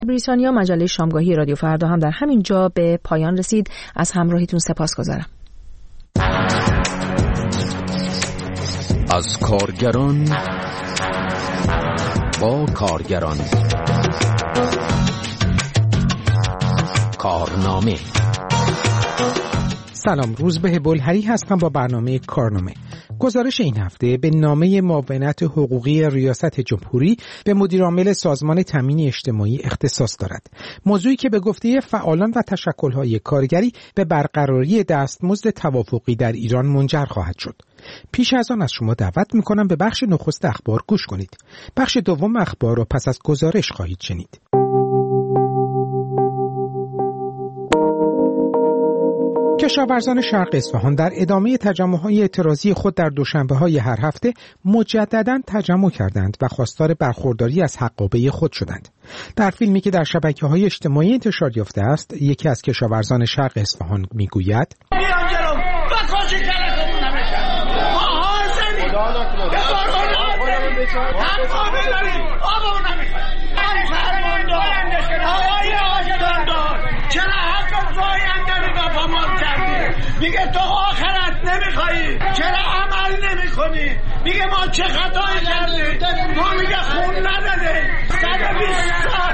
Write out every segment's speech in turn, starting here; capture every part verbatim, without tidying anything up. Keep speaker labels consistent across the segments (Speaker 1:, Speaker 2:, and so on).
Speaker 1: بریتانیا مجله شامگاهی رادیو فردا هم در همین جا به پایان رسید. از همراهیتون سپاسگزارم.
Speaker 2: از کارگران با کارگران، کارنامه.
Speaker 3: سلام، روزبه بلهری هستم با برنامه کارنامه. گزارش این هفته به نامه معاونت حقوقی ریاست جمهوری به مدیرعامل سازمان تامین اجتماعی اختصاص دارد. موضوعی که به گفته فعالان و تشکل‌های کارگری به برقراری دستمزد توافقی در ایران منجر خواهد شد. پیش از آن از شما دعوت می‌کنم به بخش نخست اخبار گوش کنید. بخش دوم اخبار را پس از گزارش خواهید شنید. کشاورزان شرق اصفهان در ادامه تجمع‌های اعتراضی خود در دوشنبه‌های هر هفته مجدداً تجمع کردند و خواستار برخورداری از حقابه خود شدند. در فیلمی که در شبکه‌های اجتماعی انتشار یافته است، یکی از کشاورزان شرق اصفهان میگوید:
Speaker 4: میگه تو آخرت نمیخوایی، چرا عمل نمیکنی؟ میگه ما چه خطایی کردیم؟ ما میگه خون ندادیم، صد و بیست سال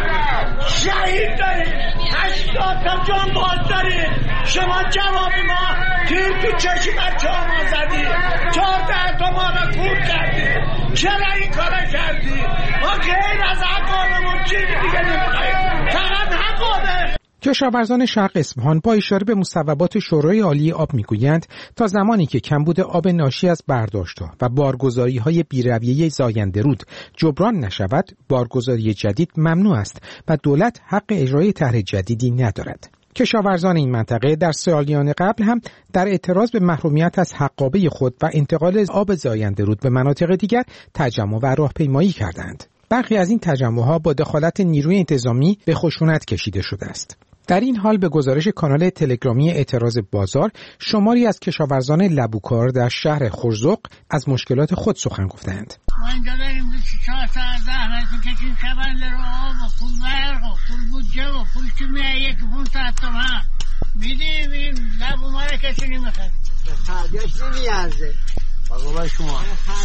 Speaker 4: شهید داریم، هشتاد تا جنباز داریم. شما جوابی ما تیر تو چشی بچه ها ما زدی، چهارده تا ما رو کور کردی، چرا این کارا کردی؟ ما غیر از حقابمون چیزی دیگه نمیخواییم، فقط حقابه.
Speaker 3: کشاورزان شرق اصفهان با اشاره به مصوبات شورای عالی آب میگویند تا زمانی که کمبود آب ناشی از برداشت‌ها و بارگذاری‌های بی‌رویه زاینده رود جبران نشود، بارگذاری جدید ممنوع است و دولت حق اجرای طرح جدیدی ندارد. کشاورزان این منطقه در سالیان قبل هم در اعتراض به محرومیت از حقابه خود و انتقال آب زاینده رود به مناطق دیگر تجمع و راهپیمایی کردند. برخی از این تجمع‌ها با دخالت نیروی انتظامی به خشونت کشیده شده است. در این حال به گزارش کانال تلگرامی اعتراض بازار، شماری از کشاورزان لبوکار در شهر خرزق از مشکلات خود سخن گفتند.
Speaker 5: ما اینجا داریم چهار ساعت زحمتون کشیم، کبند رو آب و پول برق و پول بودجه و پول که میه یک پونصد تومن میدیم، این لبو ما رو کسی نمیخواد،
Speaker 6: تعدیش نمیارزه. آقا شما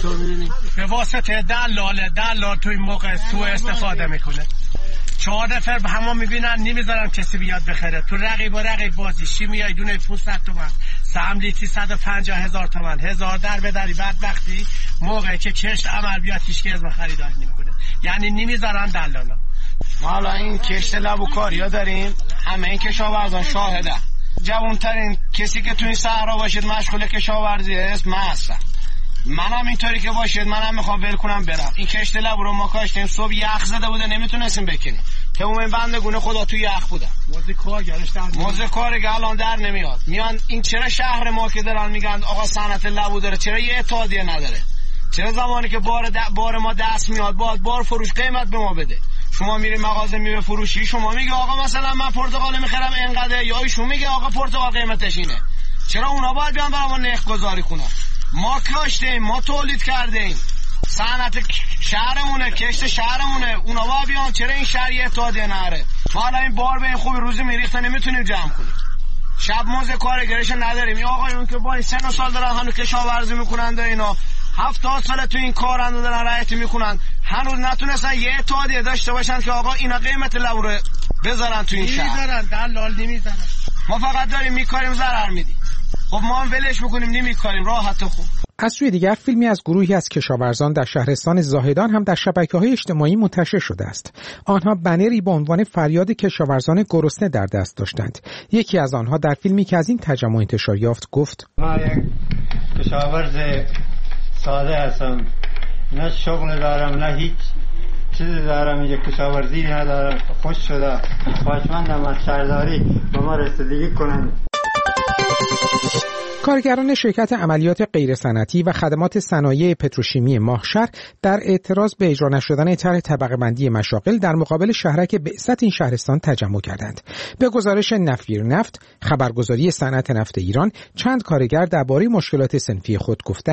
Speaker 4: به واسطه دلال دلال توی موقع سوء استفاده میکنه. چهار نفر به همه میبینن نمیذارن کسی بیاد بخره. تو رقیب و رقیب بازی شی میای دونه پونصد تومن، سهم لیتری صد و پنجاه هزار تومن، هزار در بداری. بعد وقتی موقعی که کشت عمل بیاد هیچ که از خریداری نمیکنه، یعنی نمیذارن دلالا.
Speaker 7: ما حالا این کشت لبوکاریا داریم، همه این کشاورزان شاهده. جوانترین کسی که تو این صحرا باشید مشغول کشاورزی است من هستم. منم اینطوری که باشید منم میخوام ول کنم برم. این کشت لبو رو ما کاشتیم، صبح یخ زده بوده نمیتونستیم بکنیم، تمام این بندگونه خدا تو یخ بودن. موزه کارگرش در موزه کارگر الان در نمیاد. میان این چرا شهر ما که دارن میگن آقا صنعت لبو داره، چرا یه اتحادیه نداره؟ چرا زمانی که بار د... بار ما دست میاد باید بار فروش قیمت به ما بده؟ شما میری مغازه میوه فروشی، شما میگه آقا مثلا من پرتقال میخرم اینقدر، یا ایشون میگه آقا پرتقال قیمتش اینه. چرا اونا باید بیان برام نرخ گذاری کنن؟ ما کاشتیم، ما تولید کردیم، صنعت شهرمونه، کشت شهرمونه، اونا باید بیان. چرا این شهر یه اتحادیه نره؟ ما حالا این بار به این خوبی روزی میریخته نمیتونیم جمع کنیم. شب موزه کارگرش نداریم. این آقایون که با این سن و سال دارن هنوز کشاورزی میکنند و اینا هفتاد ساله تو این کار اندو دارن رعایت میکنن، هنوز نتونستن یه اتحادیه داشته باشن که آقا اینا قیمت لبو رو بذارن تو این شهر.
Speaker 4: نمیذارن، دلال نمیذارن.
Speaker 7: ما فقط داریم میکاریم ضرر میدیم. خب ما هم ولش میکنیم نمیکاریم، راحت و خوب.
Speaker 3: از سوی دیگر فیلمی از گروهی از کشاورزان در شهرستان زاهدان هم در شبکه‌های اجتماعی منتشر شده است. آنها بنری با عنوان فریاد کشاورزان گرسنه در دست داشتند. یکی از آنها در فیلمی که از این تجمع انتشار یافت گفت:
Speaker 8: ما یک کشاورز ساده هستم، نه شغل دارم نه هیچ چیزی دارم، یک کشاورزی ندارم. خوش شده، خواهشمندم از شهرداری با ما رسیدگی کنند.
Speaker 3: کارگران شرکت عملیات غیرصنعتی و خدمات صنایع پتروشیمی ماهشهر در اعتراض به اجرا نشدن طرح طبقه بندی مشاغل در مقابل شهرک بعثت این شهرستان تجمع کردند. به گزارش نفیر نفت، خبرگزاری صنعت نفت ایران، چند کارگر درباره مشکلات صنفی خود گفتند: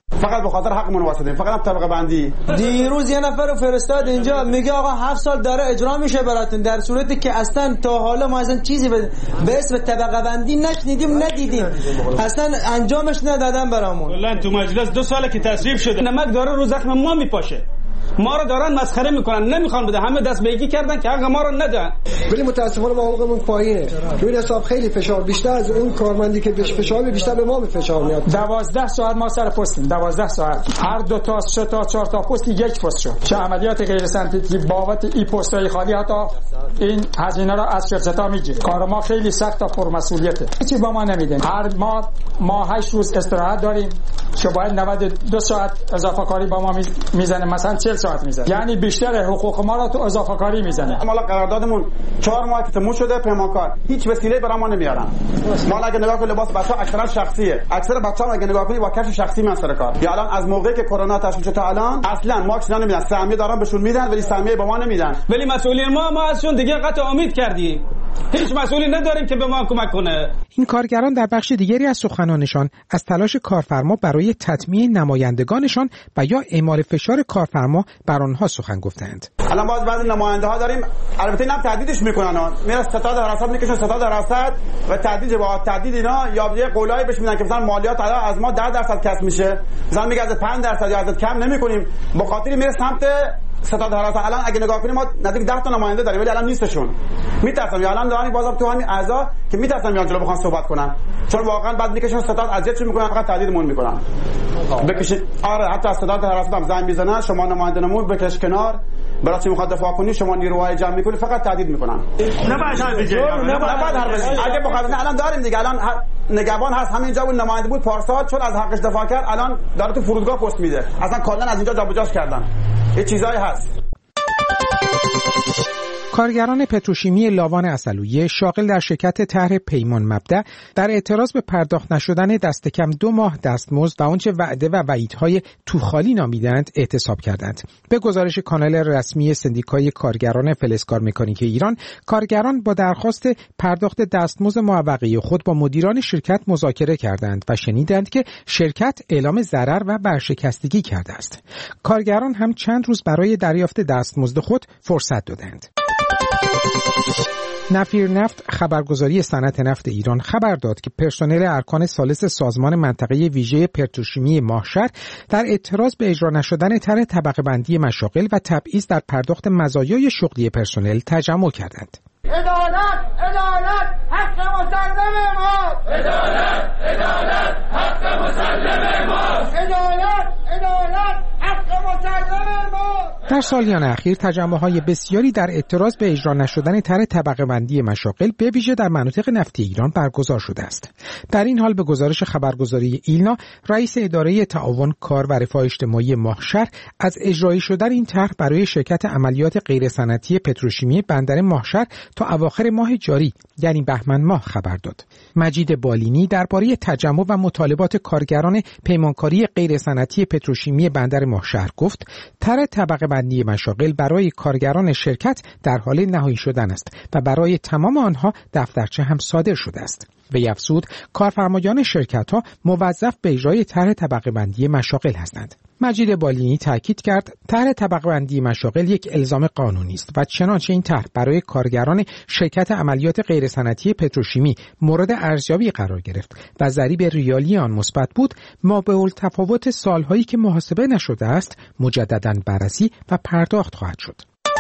Speaker 9: فقط به خاطر حقمون واسطیم، فقط طبقه بندی.
Speaker 10: دیروز یه نفر رو فرستاد اینجا میگه آقا هفت سال داره اجرا میشه براتون، در صورتی که اصلا تا حالا ما اصلا چیزی به اسم طبقه بندی نشنیدیم ندیدیم، اصلا انجامش ندادن برامون.
Speaker 11: والله تو مجلس دو ساله که تصویب شده نمک داره رو زخم ما میپاشه، ما رو دارن مسخره میکنن، نمیخوان بده، همه دست به یکی کردن که حق ما رو ندن.
Speaker 12: ولی متاسفانه ما حقوقمون پایینه. ببین حساب خیلی فشار بیشتر از اون کارمندی که بهش فشار بیشتر به ما به فشار میاد.
Speaker 13: دوازده ساعت ما سر پستیم، دوازده ساعت هر دو تا سه تا چهار تا پست یک پست شد. چه عملیات غیر سنتیکی بابت این پستای خالی حتی این هزینه رو از شرکت‌ها میگیره. کار ما خیلی سخت و پرمسئولیته. هیچی با ما نمیدن. هر ما ما هشت روز استراحت داریم که باید نود و دو ساعت اضافه کاری با ما میزنه، مثلا چهل ساعت میزنه، یعنی بیشتر حقوق ما رو تو اضافه کاری میزنه.
Speaker 9: ما قراردادمون چهار ماه که تموم شده پیمانکار هیچ وسیله برای ما نمیارن. ما اگه نگاه کنید لباس بچه‌ها اکثرا شخصیه، اکثر بچه‌ها اگه نگاه کنید با کفش شخصی میان سر کار. یا الان از موقعی که کرونا تشکیل شد تا الان اصلا ماکس نمیدن، سهمیه دارن بهشون میدن ولی سهمیه به ما نمیدن.
Speaker 11: ولی مسئولین ما ما ازشون دیگه قطع امید کردیم، هیچ مسئولی نداریم که به ما کمک کنه.
Speaker 3: این کارگران در بخش دیگری از سخنانشان از تلاش کارفرما برای تطمیع نمایندگانشان و یا اعمال فشار کارفرما بر آنها سخن گفتند.
Speaker 9: الان باز بعضی نماینده ها داریم، البته اینم تهدیدش میکنن، میره ستاد حراست میکشن، ستاد حراست و تهدید با تهدید اینا یا یه قولایی بهش میدن که مثلا مالیات از ما ده درصد کسب میشه، مثلا میگه از پنج درصد یا از کم نمیکنیم، به خاطر میره سمت ستاد حراست. الان اگه نگاه کنیم ما نزدیک ده تا نماینده داریم ولی الان نیستشون، میترسم یا الان دارن بازم تو همین اعضا که میترسم میان جلو بخوان صحبت کنن، چون واقعا بعد میکشن ستاد اذیتشون میکنن، فقط تهدیدمون میکنن. بکشید آره حتی از ستاد حراست هم زنگ میزنن، شما نماینده‌مون بکش کنار، برای چی میخواد دفاع کنی، شما نیروهای جمع میکنی، فقط تهدید میکنن.
Speaker 11: نه باید حرف بزنی،
Speaker 9: نه باید حرف بزنی. اگه بخواد الان داریم دیگه، الان نگهبان هست همینجا، اون نماینده بود پارسال چون از حقش دفاع کرد الان داره تو فرودگاه پست میده، اصلا کلا از اینجا جابجاش کردن. یه چیزایی هست.
Speaker 3: کارگران پتروشیمی لاوان عسلویه شاغل در شرکت طرح پیمان مبدأ در اعتراض به پرداخت نشدن دست کم دو ماه دستمزد و آنچه وعده و وعیدهای توخالی نامیدند اعتصاب کردند. به گزارش کانال رسمی سندیکای کارگران فلزکار مکانیک ایران، کارگران با درخواست پرداخت دستمزد معوقه خود با مدیران شرکت مذاکره کردند و شنیدند که شرکت اعلام ضرر و ورشکستگی کرده است. کارگران هم چند روز برای دریافت دستمزد خود فرصت دادند. نفیر نفت خبرگزاری صنعت نفت ایران خبر داد که پرسنل ارکان ثالث سازمان منطقه ویژه پتروشیمی ماهشهر در اعتراض به اجرا نشدن طرح طبقه بندی مشاغل و تبعیض در پرداخت مزایای شغلی پرسنل تجمع کردند.
Speaker 4: عدالت عدالت حق مسلم ما، عدالت عدالت حق مسلم ما، عدالت عدالت حق مسلم ما.
Speaker 3: در سالیان اخیر تجمع‌های بسیاری در اعتراض به اجرا نشدن طرح طبقه بندی مشاغل به ویژه در مناطق نفتی ایران برگزار شده است. در این حال به گزارش خبرگزاری ایلنا، رئیس اداره تعاون کار و رفاه اجتماعی ماهشهر از اجرایی شدن این طرح برای شرکت عملیات غیر صنعتی پتروشیمی بندر ماهشهر تا اواخر ماه جاری یعنی بهمن ماه خبر داد. مجید بالینی درباره تجمع و مطالبات کارگران پیمانکاری غیر صنعتی پتروشیمی بندر ماهشهر گفت: طرح طبقه بندی مشاغل برای کارگران شرکت در حال نهایی شدن است و برای تمام آنها دفترچه هم صادر شده است. وی افزود کارفرمایان شرکت‌ها موظف به اجرای طرح طبقه بندی مشاغل هستند. مجید بالینی تاکید کرد طرح طبقه بندی مشاغل یک الزام قانونی است و چنانچه این طرح برای کارگران شرکت عملیات غیر صنعتی پتروشیمی مورد ارزیابی قرار گرفت و ضریب ریالی آن مثبت بود، مابعالتفاوت سالهایی که محاسبه نشده است مجدداً بررسی و پرداخت خواهد شد.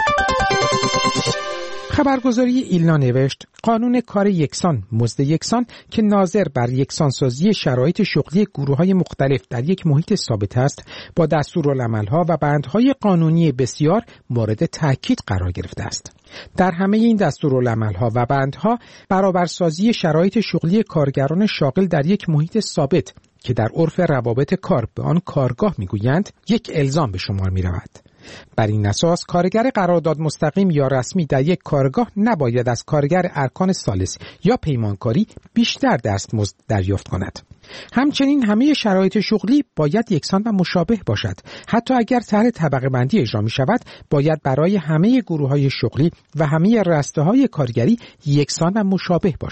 Speaker 3: خبرگزاری ایلنا نوشت قانون کار یکسان مزد یکسان که ناظر بر یکسانسازی شرایط شغلی گروه‌های مختلف در یک محیط ثابت است با دستورالعمل‌ها و بندهای قانونی بسیار مورد تاکید قرار گرفته است. در همه این دستورالعمل‌ها و بندها برابرسازی شرایط شغلی کارگران شاغل در یک محیط ثابت که در عرف روابط کار به آن کارگاه می‌گویند یک الزام به شمار می‌رود. بر این اساس کارگر قرارداد مستقیم یا رسمی در یک کارگاه نباید از کارگر ارکان ثالث یا پیمانکاری بیشتر دستمزد دریافت کند. همچنین همه شرایط شغلی باید یکسان و مشابه باشد. حتی اگر طرح طبقه بندی اجرا می شود باید برای همه گروه‌های شغلی و همه رسته‌های کارگری یکسان و مشابه باشد.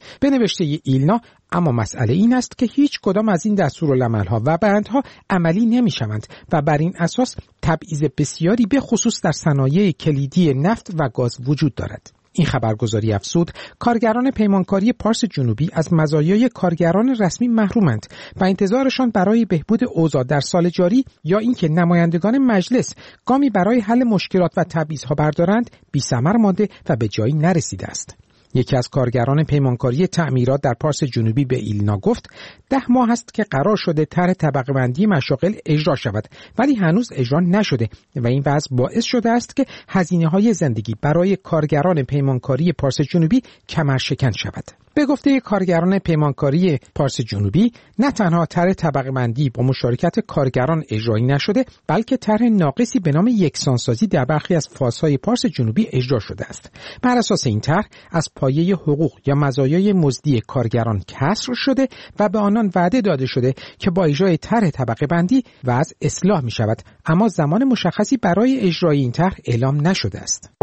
Speaker 3: به نوشته ایلنا، اما مسئله این است که هیچ کدام از این دستورالعمل‌ها و بندها عملی نمی‌شوند و بر این اساس تبعیض بسیاری به خصوص در صنایع کلیدی نفت و گاز وجود دارد. این خبرگزاری افزود کارگران پیمانکاری پارس جنوبی از مزایای کارگران رسمی محرومند و انتظارشان برای بهبود اوضاع در سال جاری یا اینکه نمایندگان مجلس گامی برای حل مشکلات و تبعیض‌ها بردارند بی‌ثمر مانده و به جایی نرسیده است. یکی از کارگران پیمانکاری تعمیرات در پارس جنوبی به ایلنا گفت ده ماه است که قرار شده طرح طبقه بندی مشاغل اجرا شود ولی هنوز اجرا نشده و این وضع باعث شده است که هزینه‌های زندگی برای کارگران پیمانکاری پارس جنوبی کمرشکن شود. به گفته کارگران پیمانکاری پارس جنوبی نه تنها طرح طبقه بندی با مشارکت کارگران اجرایی نشده بلکه طرح ناقصی به نام یکسانسازی در برخی از فازهای پارس جنوبی اجرا شده است. بر اساس این طرح از پایه حقوق یا مزایای مزدی کارگران کسر شده و به آنان وعده داده شده که با اجرای طرح طبقه بندی وضع اصلاح می شود، اما زمان مشخصی برای اجرای این طرح اعلام نشده است.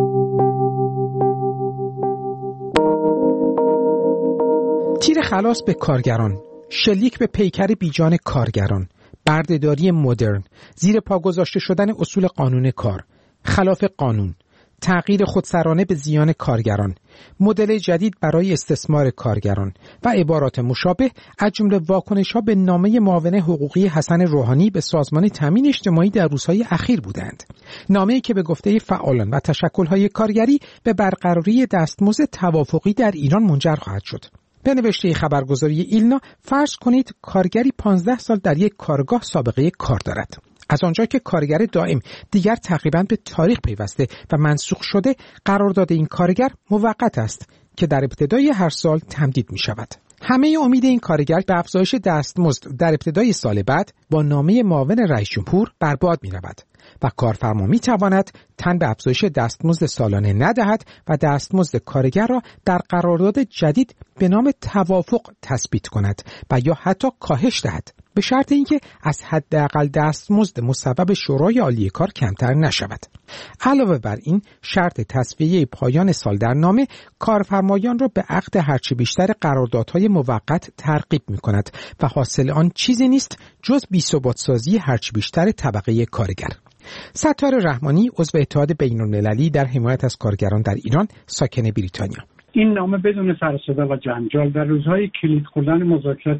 Speaker 3: تیر خلاص به کارگران، شلیک به پیکر بیجان کارگران، بردهداری مدرن، زیر پا گذاشته شدن اصول قانون کار، خلاف قانون، تغییر خودسرانه به زیان کارگران، مدل جدید برای استثمار کارگران و عبارات مشابه از جمله واکنش‌ها به نامه معاون حقوقی حسن روحانی به سازمان تامین اجتماعی در روزهای اخیر بودند. نامه‌ای که به گفته فعالان و تشکل‌های کارگری به برقراری دستمزد توافقی در ایران منجر خواهد شد. به نوشته خبرگزاری ایلنا فرض کنید کارگری پانزده سال در یک کارگاه سابقه کار دارد. از آنجا که کارگر دائم دیگر تقریباً به تاریخ پیوسته و منسوخ شده، قرارداد این کارگر موقت است که در ابتدای هر سال تمدید می شود. همه امید این کارگر به افزایش دستمزد در ابتدای سال بعد با نامه معاون رئیس جمهور برباد می رود و کارفرما می تواند تن به افزایش دستمزد سالانه ندهد و دستمزد کارگر را در قرارداد جدید به نام توافق تثبیت کند و یا حتی کاهش دهد، به شرط اینکه از حداقل دستمزد مصوب شورای عالی کار کمتر نشود. علاوه بر این، شرط تصفیه پایان سال در نامه کارفرمایان را به عقد هرچه بیشتر قراردادهای موقت ترغیب می‌کند و حاصل آن چیزی نیست جز بی‌ثبات‌سازی هرچه بیشتر طبقه کارگر. ستار رحمانی، عضو اتحاد بین‌المللی در حمایت از کارگران در ایران، ساکن بریتانیا:
Speaker 14: این نامه بدون سر و صدا و جنجال در روزهای کلید خوردن مذاکرات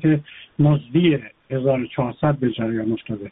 Speaker 14: مزدی هزار و چهارصد به جریان افتاده.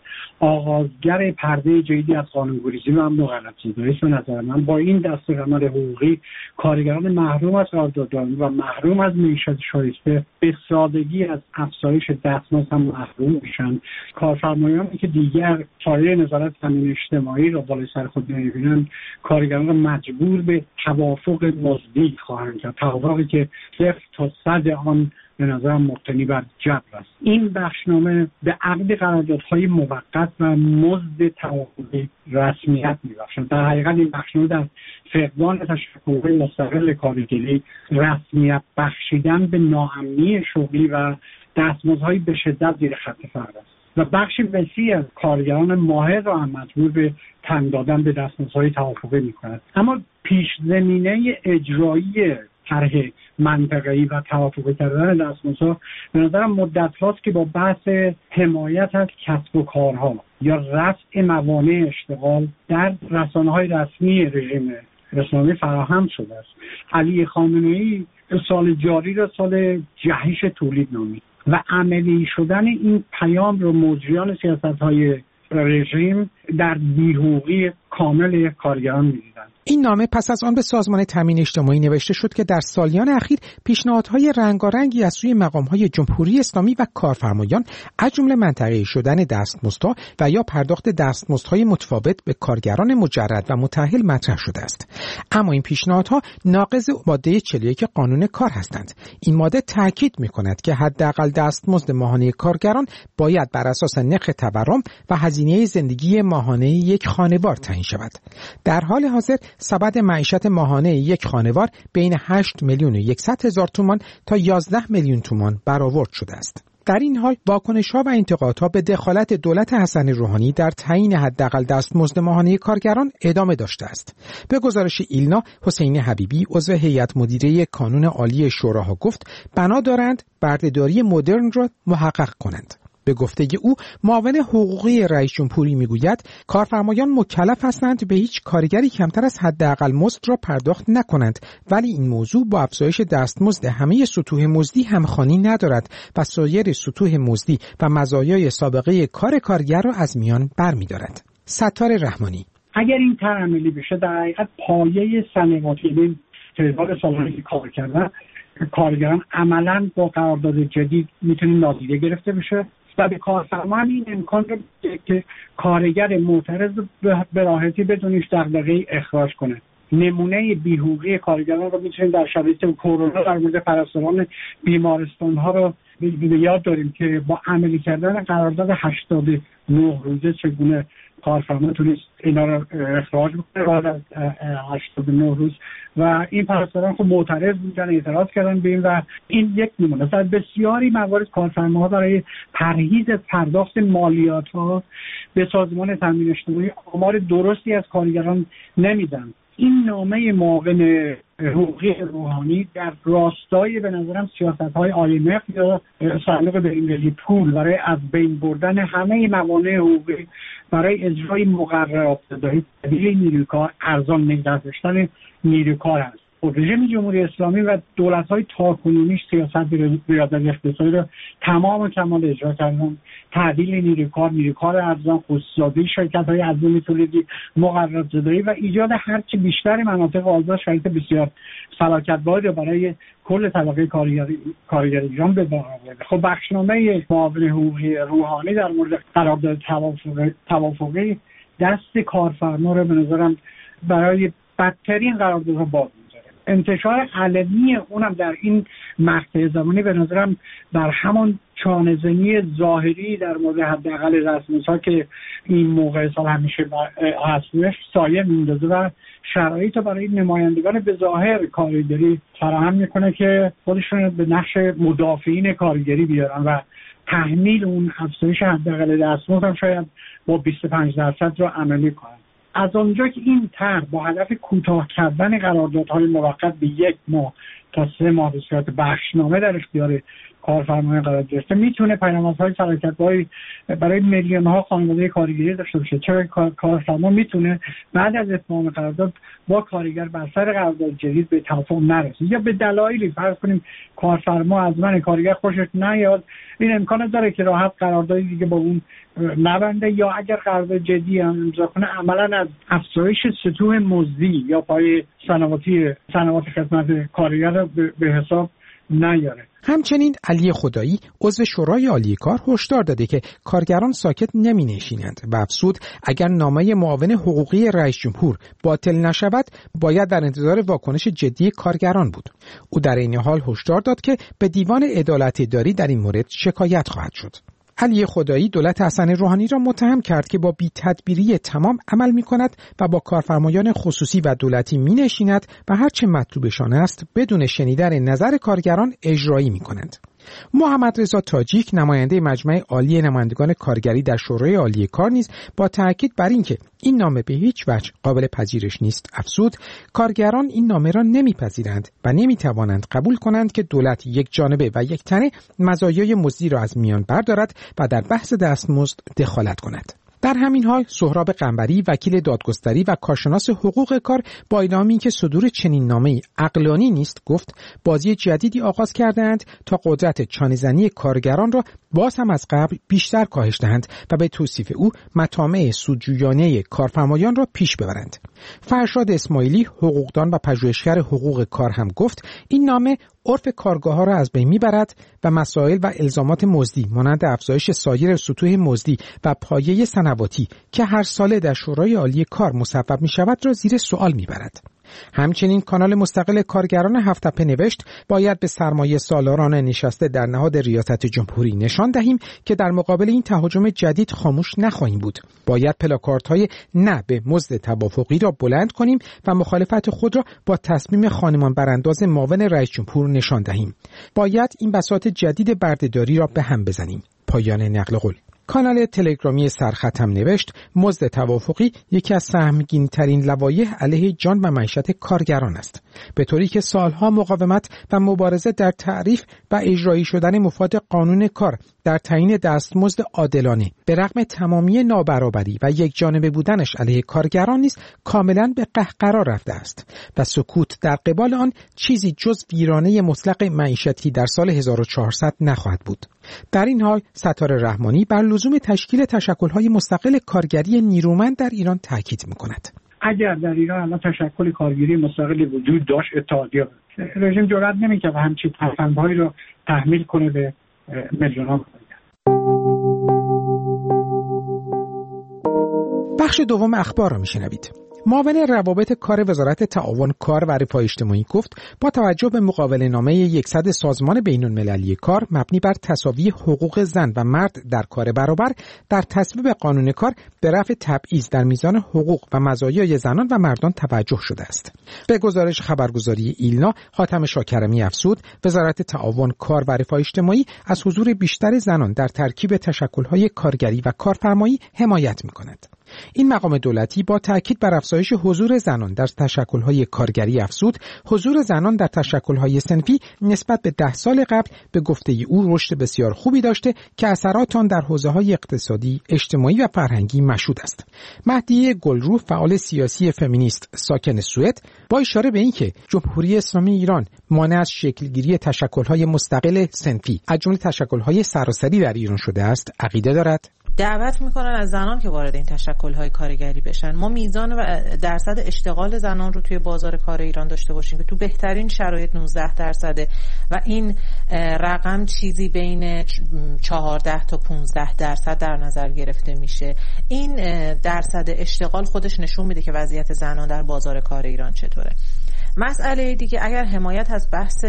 Speaker 14: آغازگر پرده جدیدی از قانون‌گریزی و امن و غلط‌زدایی است. به نظر من با این دستورالعمل حقوقی کارگران محروم از قراردادداری و محروم از معیشت شایسته به سادگی از افزایش دستمزد هم محروم میشن. کارفرمایانی که دیگر پایه نظارت تامین اجتماعی را بالای سر خود نمی‌بینند، کارگران را مجبور به توافق مزدی خواهند کرد، توافقی که صفر تا صد آن به نظرم مبتنی بر جبر است. این بخشنامه به عقد قراردادهای موقت و مزد توافقی رسمیت می‌بخشد. در حقیقت این بخشنامه در فقدان تشکل‌های مستقل کارگری رسمیت بخشیدن به ناامنی شغلی و دستمزدهای به شدت زیر خط فقر است و بخش وسیع از کارگران ماهر را هم مجبور به تن دادن به دستمزدهای توافقی می‌کند. اما پیش زمینه اجرایی طرح منطقه‌ای و توافق کردن دستمزدها به نظرم مدت هاست که با بحث حمایت از کسب و کارها یا رفع موانع اشتغال در رسانه‌های رسمی رژیم اسلامی فراهم شده است. علی خامنه‌ای سال جاری را سال جهش تولید نامید و عملی شدن این پیام رو مجریان سیاست‌های رژیم در بی‌حقوقی کامل کارگران می‌دیدند.
Speaker 3: این نامه پس از آن به سازمان تامین اجتماعی نوشته شد که در سالیان اخیر پیشنهادهای رنگارنگی از سوی مقام‌های جمهوری اسلامی و کارفرمایان از جمله منطقه‌ای شدن دستمزدها و یا پرداخت دستمزدهای متفاوت به کارگران مجرد و متأهل مطرح شده است. اما این پیشنهادها ناقض ماده چهل و یک قانون کار هستند. این ماده تاکید می‌کند که حداقل دستمزد ماهانه کارگران باید بر اساس نرخ تورم و هزینه زندگی ماهانه یک خانوار تعیین شود. در حال حاضر سبد معیشت ماهانه یک خانوار بین هشت میلیون و صد هزار تومان تا یازده میلیون تومان برآورد شده است. در این حال واکنش‌ها و انتقادها به دخالت دولت حسن روحانی در تعیین حداقل دستمزد ماهانه کارگران ادامه داشته است. به گزارش ایلنا، حسین حبیبی عضو هیئت مدیره کانون عالی شوراها گفت بنا دارند بردهداری مدرن را محقق کنند. به گفته او، معاون حقوقی رئیس جمهوری میگوید کارفرمایان مکلف هستند به هیچ کارگری کمتر از حداقل مزد را پرداخت نکنند، ولی این موضوع با افزایش دستمزد همه سطوح مزدی همخوانی ندارد و سایر سطوح مزدی و مزایای سابقه کار کارگر را از میان برمی‌دارد. ستار رحمانی:
Speaker 14: اگر این طرح عملی بشه در حقیقت پایه صنعتی تعداد سالانه کار کردن کارگران عملاً با قرارداد جدید میتونه نادیده گرفته بشه و به کارفرما هم این امکان رو که کارگر معترض به راحتی بدونش دغدغه اخراج کنه. نمونه بی‌حقوقی کارگران رو میتونیم در شرایط کرونا در مورد پرستاران بیمارستان ها رو به یاد داریم که با عملی کردن قرارداد هشتاد و نه روزه چگونه کارفرما تونست اینا رو اخراج بکنه بعد از هشتاد و نه روز و این پرستاران خب معترض بودن، اعتراض کردن به این و این یک نمونه. در بسیاری موارد کارفرماها برای پرهیز از پرداخت مالیات ها به سازمان تامین اجتماعی آمار درستی از کارگران نمیدن. این نامه معاون حقوقی روحانی در راستای به نظرم سیاست‌های آی ام اف یا صندوق بین‌المللی پول برای از بین بردن همه موانع حقوقی برای اجرای مقررات زدایی تبدیل نیروی کار، ارزان نگه داشتن نیروی کار است. رژیم جمهوری اسلامی و دولت‌های تاکنونیش سیاست ریاضت اقتصادی را تمام و کمال اجرا کردن. تعدیل نیروی کار، نیروی کار ارزان، خصوصی‌سازی شرکت‌های ارزان تولیدی، مقررات زدایی و ایجاد هرچه بیشتر مناطق آزاد شرایط بسیار فلاکت‌بار را برای کل طبقه کارگری کارگر ایران به بار آورده. خب بخشنامه معاون حقوقی روحانی در مورد قرارداد توافقی دست کارفرما را به نظرم برای بدترین قراردادها باز می‌ذاره. انتشار علنی اونم در این مقطع زمانی به نظرم در همان چانه‌زنی ظاهری در مورد حداقل دستمزدها که این موقع سال همیشه هستش سایه میندازه و شرایط برای نمایندگان به ظاهر کارگری فراهم میکنه که خودشون به نقش مدافعین کارگری بیارن و تحمیل اون افزایش حداقل دستمزد هم شاید با بیست و پنج درصد رو عملی کنن. از آنجا که این طرح با هدف کوتاه کردن قراردادهای موقت به یک ماه تا سه ماه به صورت بخشنامه در اختیار کارفرمایان قرار گرفته میتونه پیامدهای فراگیرت‌های برای میلیون ها خانواده کارگری داشته باشه. چرا کارفرما میتونه بعد از اتمام قرارداد با کارگر بر سر قرارداد جدید به توافق نرسه یا به دلایلی فرض کنیم کارفرما از من کارگر خوشش نیاد، این امکان داره که راحت قراردادی دیگه با اون نبنده یا اگر قرارداد جدی هم امضا کنه عملاً از افزایش سطوح مزدی یا پای صنواتی صنوات خدمت کارگر رو به حساب نیاره.
Speaker 3: همچنین علی خدایی عضو شورای عالی کار هشدار داده که کارگران ساکت نمی نشینند و افزود اگر نامه معاون حقوقی رئیس جمهور باطل نشود باید در انتظار واکنش جدی کارگران بود. او در این حال هشدار داد که به دیوان عدالت اداری در این مورد شکایت خواهد شد. علی خدایی دولت حسن روحانی را متهم کرد که با بی‌تدبیری تمام عمل می‌کند و با کارفرمایان خصوصی و دولتی می‌نشیند و هر چه مطلوبشان است بدون شنیدن نظر کارگران اجرایی می‌کنند. محمد رضا تاجیک نماینده مجمع عالی نمایندگان کارگری در شورای عالی کار نیز با تاکید بر اینکه این نامه به هیچ وجه قابل پذیرش نیست افزود کارگران این نامه را نمیپذیرند و نمیتوانند قبول کنند که دولت یک جانبه و یک تنه مزایای مزدی را از میان بردارد و در بحث دستمزد دخالت کند. در همین حال سهراب قنبری وکیل دادگستری و کارشناس حقوق کار با اعلامی که صدور چنین نامه‌ای عقلانی نیست گفت بازی جدیدی آغاز کردند تا قدرت چانه‌زنی کارگران را باز هم از قبل بیشتر کاهش دهند و به توصیف او مطامع سودجویانه کارفرمایان را پیش ببرند. فرشاد اسماعیلی حقوقدان و پژوهشگر حقوق کار هم گفت این نامه عرف کارگاه‌ها را از بین می‌برد و مسائل و الزامات مزدی مانند افزایش سایر سطوح مزدی و پایه صنواتی که هر ساله در شورای عالی کار مصوب می‌شود را زیر سوال می‌برد. همچنین کانال مستقل کارگران هفت‌تپه نوشت باید به سرمایه سالاران نشسته در نهاد ریاست جمهوری نشان دهیم که در مقابل این تهاجم جدید خاموش نخواهیم بود. باید پلاکاردهای نه به مزد توافقی را بلند کنیم و مخالفت خود را با تصمیم خانمان برانداز معاون رئیس جمهور نشان دهیم. باید این بساط جدید بردهداری را به هم بزنیم. پایان نقل قول. کانال تلگرامی سرخط هم نوشت مزد توافقی یکی از سهمگین‌ترین لوایح علیه جان و معیشت کارگران است، به طوری که سالها مقاومت و مبارزه در تعریف و اجرایی شدن مفاد قانون کار در تعیین دستمزد عادلانه به رغم تمامی نابرابری و یک جانبه بودنش علیه کارگران نیز کاملا به قهقرا رفته است و سکوت در قبال آن چیزی جز ویرانه مطلق معیشتی در سال هزار و چهارصد نخواهد بود. در این حال ستاره رحمانی بر لزوم تشکیل تشکل‌های مستقل کارگری نیرومند در ایران تاکید می‌کند.
Speaker 14: اگر در ایران الان تشکل کارگری مستقلی وجود داشت، اتحادیه رژیم جرئت نمی‌کرد همچین تفاهم‌هایی رو تحمیل کنه به میلیون‌ها کارگر.
Speaker 3: بخش دوم اخبار را می‌شنوید. معاون روابط کار وزارت تعاون کار و رفاه اجتماعی گفت با توجه به مقابله نامه صد سازمان بین‌المللی کار مبنی بر تساوی حقوق زن و مرد در کار برابر در تصویب قانون کار به رفع تبعیض در میزان حقوق و مزایای زنان و مردان توجه شده است. به گزارش خبرگزاری ایلنا، حاتم شاکرمی افزود وزارت تعاون کار و رفاه اجتماعی از حضور بیشتر زنان در ترکیب تشکل‌های کارگری و کارفرمایی حمایت می‌کند. این مقام دولتی با تاکید بر افزایش حضور زنان در تشکل‌های کارگری افزود حضور زنان در تشکل‌های صنفی نسبت به ده سال قبل به گفته او رشد بسیار خوبی داشته که اثرات آن در حوزه‌های اقتصادی، اجتماعی و فرهنگی مشهود است. مهدیه گلرو، فعال سیاسی فمینیست ساکن سوئد، با اشاره به اینکه جمهوری اسلامی ایران مانع از شکلگیری تشکل‌های مستقل صنفی از جمله تشکل‌های سراسری در ایران شده است، عقیده دارد.
Speaker 15: دعوت میکنن از زنان که وارد این تشکل‌های کارگری بشن. ما میزان و درصد اشتغال زنان رو توی بازار کار ایران داشته باشیم که تو بهترین شرایط نوزده درصده و این رقم چیزی بین چهارده تا پانزده درصد در نظر گرفته میشه. این درصد اشتغال خودش نشون میده که وضعیت زنان در بازار کار ایران چطوره. مسئله دیگه اگر حمایت از بحث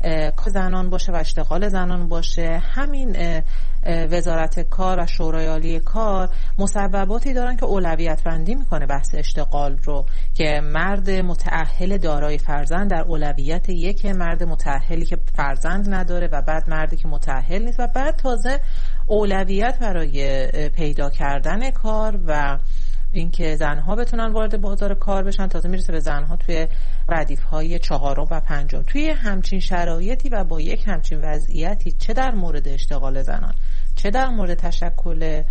Speaker 15: زنان باشه و اشتغال زنان باشه، همین وزارت کار و شورای عالی کار مسبباتی دارن که اولویت بندی میکنه بحث اشتغال رو، که مرد متأهل دارای فرزند در اولویت یک، مرد متأهلی که فرزند نداره و بعد مردی که متأهل نیست و بعد تازه اولویت برای پیدا کردن کار و اینکه زنها بتونن وارد بازار کار بشن، تازه میرسه به زنها توی ردیف‌های چهارم و پنجم. توی همچین شرایطی و با یک همچین وضعیتی، چه در مورد اشتغال زنان چه در مورد تشکل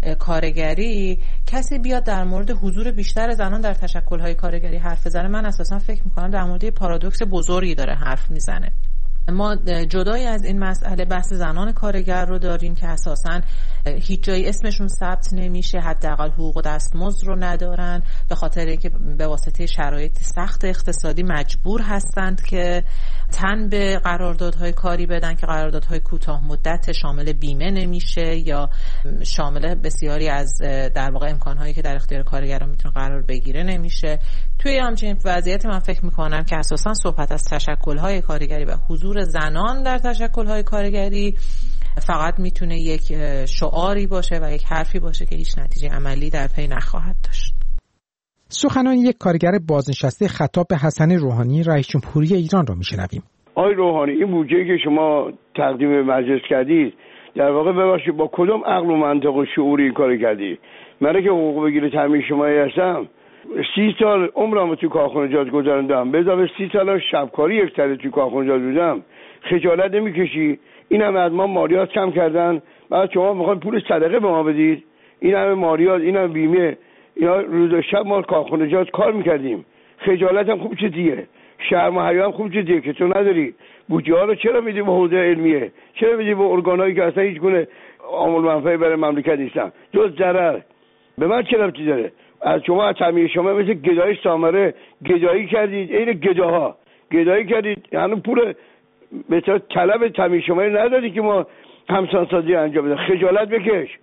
Speaker 15: کارگری، کسی بیاد در مورد حضور بیشتر زنان در تشکل‌های کارگری حرف بزنه، من اساسا فکر می‌کنم در مورد پارادوکس بزرگی داره حرف میزنه. ما جدای از این مسئله بحث زنان کارگر رو داریم که اساساً هیچ جایی اسمشون ثبت نمیشه، حداقل حقوق و دستمزد رو ندارن، به خاطر اینکه به واسطه شرایط سخت اقتصادی مجبور هستند که تن به قراردادهای کاری بدن که قراردادهای کوتاه مدت شامل بیمه نمیشه یا شامل بسیاری از در واقع امکانهایی که در اختیار کارگران میتونه قرار بگیره نمیشه. توی همچین وضعیت من فکر میکنم که اساساً صحبت از تشکل‌های کارگری و حضور زنان در تشکل‌های کارگری فقط میتونه یک شعاری باشه و یک حرفی باشه که هیچ نتیجه عملی در پی نخواهد داشت.
Speaker 3: سخنان یک کارگر بازنشسته خطاب به حسن روحانی رئیس جمهوری ایران را میشنویم.
Speaker 16: آقای روحانی، این بودجه‌ای که شما تقدیم مجلس کردید در واقع ببخشید با کدوم عقل و منطق و شعور این کارو کردید؟ من که حقوق بگیر تامین اجتماعی هستم، سی سال عمرم تو کارخانجات گذروندم، به اضافه سی سال شبکاری یک سال تو کارخانجات بودم. خجالت نمیکشی؟ این همه از ما مالیات کم کردن، بعد شما میخواین پول صدقه به ما بدید؟ این همه مالیات، این همه بیمه، اینا روز و شب ما کارخانجات کار میکردیم. خجالت هم خوب چیزیه، شرم و حیا هم خوب چیزیه که تو نداری. بودجه ها رو چرا میدی به حوزه علمیه؟ چرا میدی به ارگانایی که اصلا هیچ گونه عامل منفعی برای مملکت نیستن جز ضرر؟ به من چه ربطی داره؟ از شما از تعمیر شما مثل گدایی سامره گدایی کردید، این گداها گدایی کردید، یعنی پول به طلب تعمیر شما ندادی که ما همسانسازی انجام بده. خجالت بکش،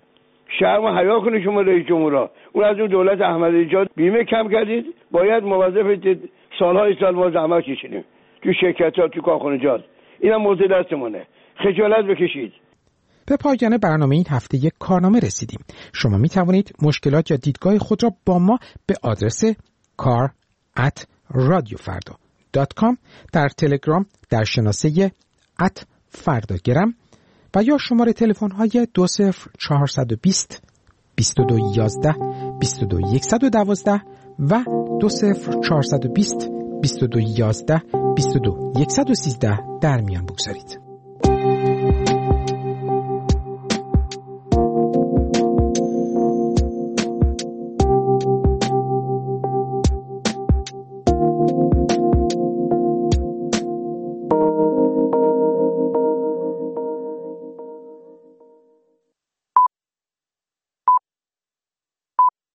Speaker 16: شرم و حیا کنید شما رئیس جمهورا. اون از اون دولت احمدی نژاد بیمه کم کردید، باید موظف سالهای سال ما زحمت کشیدیم تو شرکت‌ها تو کارخانجات. اینم موضوع دستمونه، خجالت بکشید.
Speaker 3: به پایان برنامه این هفته یک کارنامه رسیدیم. شما می توانید مشکلات یا دیدگاه خود را با ما به آدرس کار ات رادیو فردا دات کام در تلگرام در شناسه ات فرداگرم و یا شماره تلفن های دو صفر چهارصد و بیست بیست و دو یازده بیست و دو صد و دوازده و دو صفر چهارصد و بیست بیست و دو یازده بیست و دو صد و سیزده در میان بگذارید.